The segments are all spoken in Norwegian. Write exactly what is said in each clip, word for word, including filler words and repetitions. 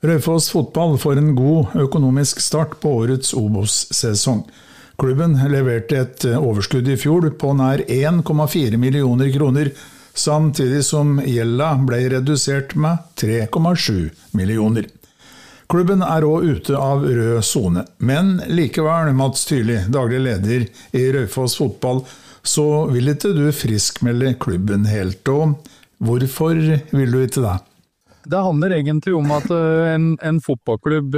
Raufoss fotball får en god økonomisk start på årets Obos-sesong. Klubben leverte et overskudd i fjor på nær en komma fire millioner kroner, samtidig som gjelda ble redusert med tre komma sju millioner. Klubben er også ute av rød zone, men likevel, Mats Tyrli, daglig leder i Raufoss fotball, så vil ikke du friskmelde klubben helt, og hvorfor vil du ikke det? Det handler egentlig om at en, en fotballklubb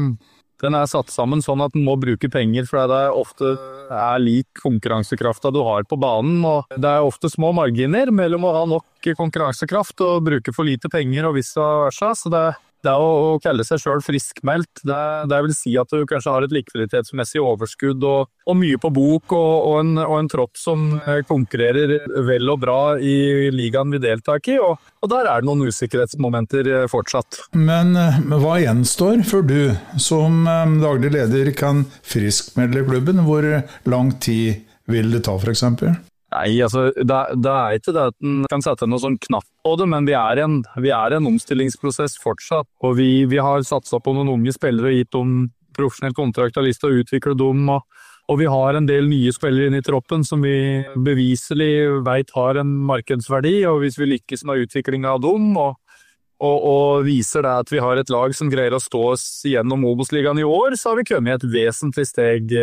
den er satt sammen sånn at den må bruke penger, for det er ofte er lik konkurransekrafta du har på banen, og det er ofte små marginer mellom å ha nok konkurransekraft og bruke for lite penger og vice versa, så det, det er å, å kalle seg selv friskmeldt. Det, det vil si at du kanskje har et likviditetsmessig overskudd og, og mye på bok og, og, en, og en tropp som konkurrerer vel og bra i ligaen vi deltar i, og, og der er det noen usikkerhetsmomenter fortsatt. Men hva gjenstår for du som daglig leder kan friskmelde klubben? Hvor lang tid vil det ta for eksempel? Nei, altså, det, det er ikke det at den kan sette noe sånn knapp på det, men vi er en, vi er en omstillingsprosess fortsatt, og vi, vi har satset på noen unge spillere og gitt dem profesjonell kontrakt og lyst til å utvikle dem, og, og vi har en del nye spillere inne i troppen som vi beviselig vet har en markedsverdi, og hvis vi lykkes med utviklingen av dem, og, og, og viser det at vi har et lag som greier å stå oss gjennom Obos-ligaen i år, så har vi kommet et vesentlig steg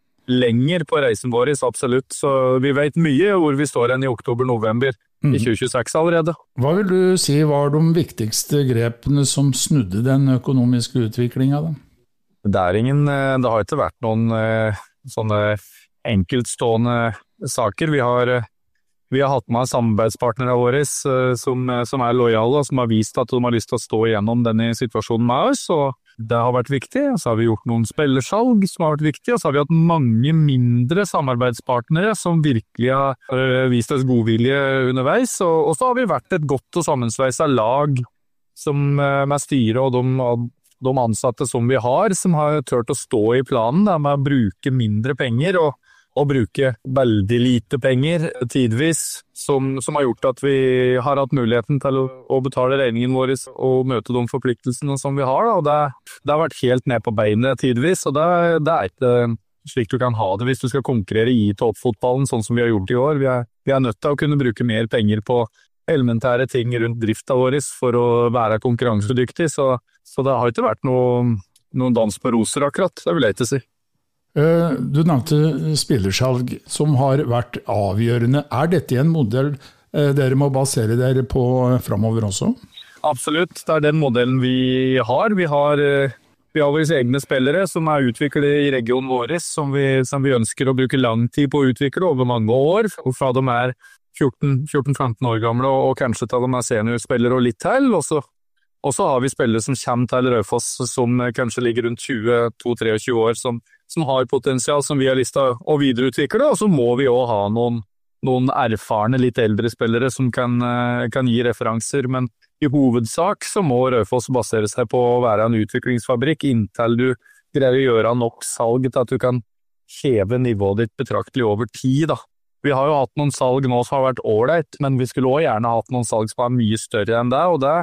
lenger på reisen vår, absolutt. Så vi vet mye hvor vi står enn i oktober-november mm. i tjue tjueseks allerede. Hva vil du si var de viktigste grepene som snudde den økonomiske utviklingen? Da? Det er ingen, det har ikke vært noen sånne enkeltstående saker. Vi har, vi har hatt med samarbeidspartnere våre som, som er lojale, og som har vist at de har lyst til å stå igjennom denne situasjonen med oss, og det har vært viktig. Så har vi gjort noen spillersalg som har vært viktig, og så har vi hatt mange mindre samarbeidspartnere som virkelig har vist oss godvilje underveis, og, og så har vi vært et godt og sammensveiset lag som, med styre og de, de ansatte som vi har, som har tørt å stå i planen da, med å bruke mindre penger og og bruke veldig lite penger tidvis, som, som har gjort at vi har hatt muligheten til å, å betale regningen vår og møte de forpliktelsene som vi har. Da. Og det, det har vært helt ned på beinet tidvis, og det, det er ikke slik du kan ha det hvis du skal konkurrere i toppfotballen, sånn som vi har gjort i år. Vi er, vi er nødt til å kunne bruke mer penger på elementære ting rundt drifta vår for å være konkurransedyktig, så, så det har ikke vært noe, noen dans på roser akkurat, det vil jeg ikke si. Du nevnte spillersalg som har vært avgjørende. Er dette en modell dere må basere dere på fremover også? Absolutt, det er den modellen vi har. Vi har, vi har våre egne spillere som er utviklet i regionen vår, som vi, som vi ønsker å bruke lang tid på å utvikle over mange år, fra de er fjorten til femten år gamle og kanskje til de er seniorspillere og litt til, og så Og så har vi spillere som kommer til Raufoss som kanskje ligger rundt tjue til treogtjue år, som, som har potensial som vi har lyst til å videreutvikle, og så må vi også ha noen, noen erfarne, litt eldre spillere som kan, kan gi referanser, men i hovedsak så må Raufoss basere seg på å være en utviklingsfabrikk inntil du greier å gjøre nok salg til at du kan heve nivået ditt betraktelig over tid, da. Vi har jo hatt noen salg nå som har vært ålreit, men vi skulle også gjerne hatt noen salg som er mye større enn det, og det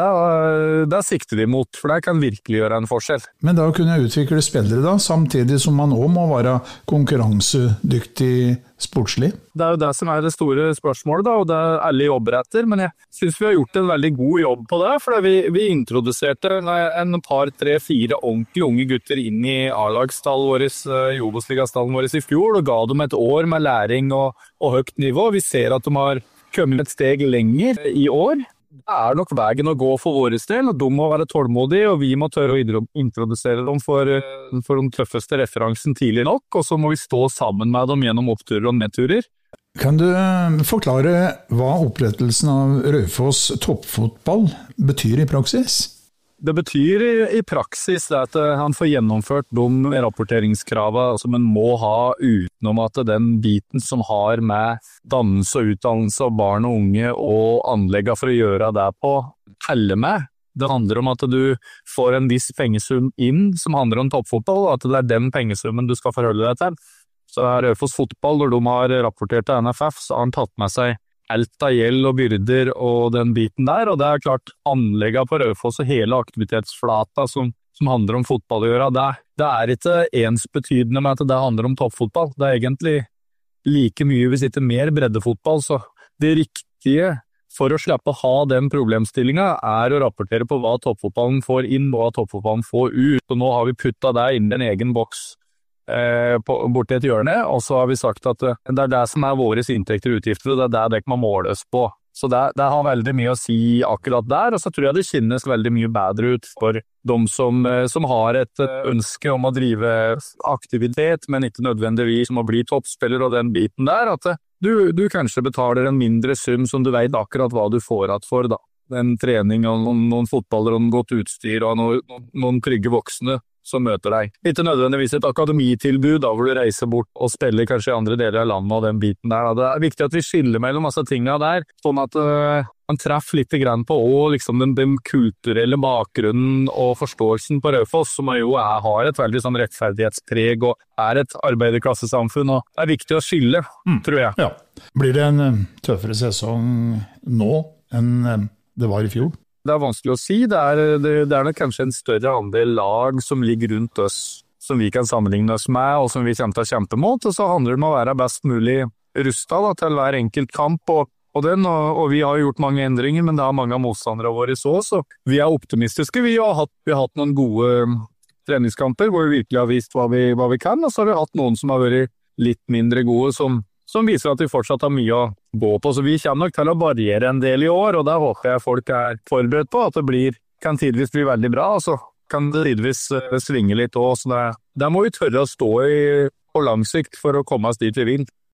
Det sikter de mot, for det kan virkelig gjøre en forskjell. Men da kunne jeg utvikle spillere da, samtidig som man også må være konkurransedyktig sportslig? Det er jo det som er det store spørsmålet da, og det er alle jobber etter, men jeg synes vi har gjort en veldig god jobb på det, for vi, vi introduserte en par, tre, fire ordentlig unge gutter inn i A-lagstallen vår, i Obos-ligastallen vår i fjor, og ga dem et år med læring og, og høyt nivå. Vi ser at de har kommet et steg lenger i år. Det er nok veien å gå for våre del, og de må være tålmodige, og vi må tørre å introdusere dem for, for den tøffeste referansen tidlig nok, og så må vi stå sammen med dem gjennom oppturer og nedturer. Kan du forklare hva opprettelsen av Raufoss toppfotball betyr i praksis? Det betyr i, i praksis at han får gjennomført de rapporteringskravene som en må ha utenom at den biten som har med dannelse og utdannelse av barn og unge og anleggene for å gjøre det på, teller med. Det handler om at du får en viss pengesum inn som handler om toppfotball, og at det er den pengesummen du skal forholde deg til. Så er Raufoss fotball, når de har rapportert til N F F, så har han tatt med seg alt av gjeld og byrder og den biten der, og det er klart anleggene på Raufoss og hele aktivitetsflata som, som handler om fotball å gjøre, det, det er ikke ensbetydende med at det handler om toppfotball, det er egentlig like mye hvis ikke mer breddefotball, så det riktige for å slippe å ha den problemstillingen er å rapportere på hva toppfotballen får inn og hva toppfotballen får ut, og nå har vi puttet det inn i en egen boks eh, på, borti et hjørne, og så har vi sagt at det er det som er våres inntekter og utgifter, og det er det det kan måles på. Så det, det har veldig mye å si akkurat der, og så tror jeg det kjennes veldig mye bedre ut for de som, som har et ønske om å drive aktivitet, men ikke nødvendigvis om å bli toppspiller og den biten der, at du, du kanskje betaler en mindre sum som du vet akkurat hva du får at for da. En trening og noen, noen fotballer og noen godt utstyr og noen, noen trygge voksne som møter deg. Ikke nødvendigvis et akademitilbud da, hvor du reiser bort og spiller kanskje i andre deler av landet og den biten der. Da. Det er viktig at vi skiller mellom masse tingene der, sånn at uh, man treffer litt grann på også, liksom, den, den kulturelle bakgrunnen og forståelsen på Raufoss, som jo er, har et veldig sånn rettferdighetspreg og er et arbeiderklassesamfunn, og det er viktig å skille, mm. tror jeg. Ja. Blir det en tøffere sesong nå enn det var i fjor? Det er vanskelig å si. Det er, det, det er nok kanskje en større andel lag som ligger rundt oss, som vi kan sammenligne oss med, og som vi kommer til å kjempe mot, og så handler det om å være best mulig rustet da, til hver enkelt kamp, og, og, den, og, og vi har gjort mange endringer, men det er mange av motstandere våre så, så vi er optimistiske. Vi har hatt, vi har hatt noen gode treningskamper, hvor vi virkelig har vist hva vi, hva vi kan, og så har vi hatt noen som har vært litt mindre gode, som som viser at vi fortsatt har mye å gå på. Så vi kommer nok til å variere en del i år, og der håper jeg folk er forberedt på at det blir, kan tidvis bli veldig bra, og så kan det tidvis svinge litt også. Så det, der må vi tørre å stå i på lang sikt for å komme oss dit vi vil.